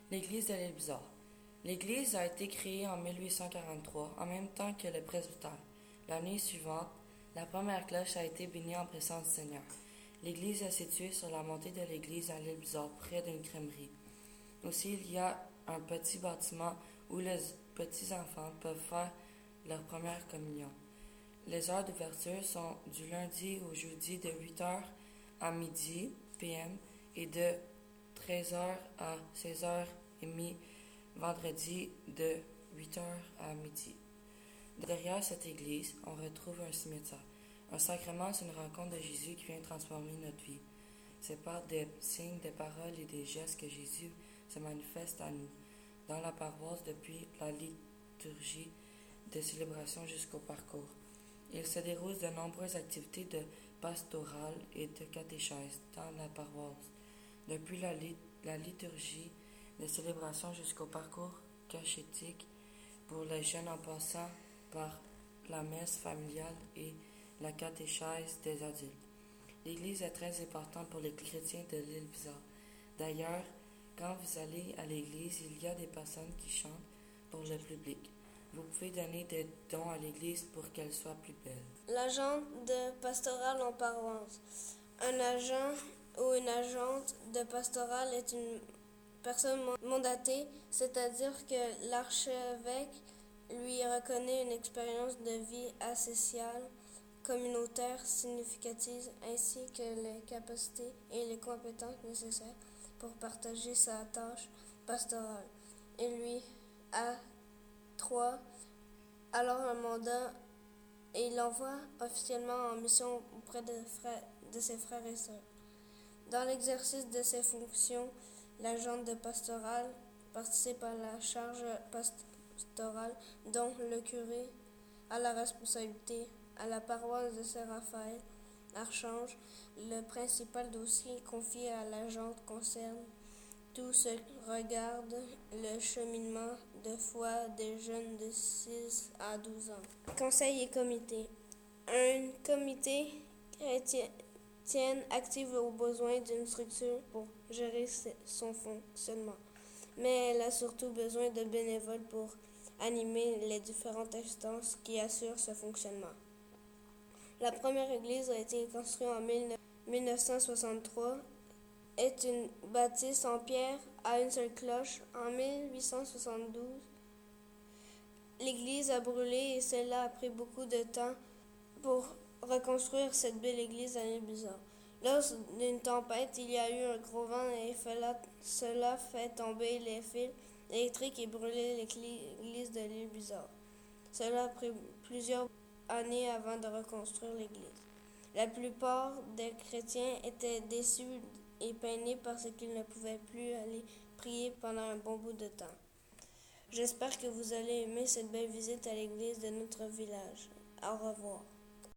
L'église de l'île Bizarre. L'église a été créée en 1843, en même temps que le presbytère. L'année suivante, la première cloche a été bénie en présence du Seigneur. L'église est située sur la montée de l'église à l'île Bizarre, près d'une crèmerie. Aussi, il y a un petit bâtiment où les petits-enfants peuvent faire leur première communion. Les heures d'ouverture sont du lundi au jeudi de 8h à midi p.m. et de 13h à 16h30 vendredi de 8h à midi. Derrière cette église, on retrouve un cimetière. Un sacrement, c'est une rencontre de Jésus qui vient transformer notre vie. C'est par des signes, des paroles et des gestes que Jésus se manifeste à nous, dans la paroisse depuis la liturgie de célébration jusqu'au parcours. Il se déroule de nombreuses activités de pastorale et de catéchèse dans la paroisse, depuis la liturgie de célébration jusqu'au parcours cachétique pour les jeunes en passant par la messe familiale et la catéchèse des adultes. L'Église est très importante pour les chrétiens de l'île Bizarre. D'ailleurs, quand vous allez à l'Église, il y a des personnes qui chantent pour le public. Vous pouvez donner des dons à l'Église pour qu'elle soit plus belle. L'agent de pastoral en paroisse. Un agent ou une agente de pastoral est une personne mandatée, c'est-à-dire que l'archevêque lui reconnaît une expérience de vie asociale, communautaire significative, ainsi que les capacités et les compétences nécessaires pour partager sa tâche pastorale. Il lui octroie alors un mandat et l'envoie officiellement en mission auprès de ses frères et sœurs. Dans l'exercice de ses fonctions, l'agent de pastoral participe à la charge pastorale dont le curé a la responsabilité. À la paroisse de Saint-Raphaël, Archange, le principal dossier confié à l'agent concerne tout ce qui regarde le cheminement de foi des jeunes de 6 à 12 ans. Conseil et comité. Un comité chrétien active aux besoins d'une structure pour gérer son fonctionnement. Mais elle a surtout besoin de bénévoles pour animer les différentes instances qui assurent ce fonctionnement. La première église a été construite en 1963, est une bâtisse en pierre à une seule cloche. En 1872, l'église a brûlé et cela a pris beaucoup de temps pour reconstruire cette belle église à l'île Bizarre. Lors d'une tempête, il y a eu un gros vent et cela fait tomber les fils électriques et brûler l'église de l'île Bizarre. Cela a pris plusieurs années avant de reconstruire l'église. La plupart des chrétiens étaient déçus et peinés parce qu'ils ne pouvaient plus aller prier pendant un bon bout de temps. J'espère que vous allez aimer cette belle visite à l'église de notre village. Au revoir.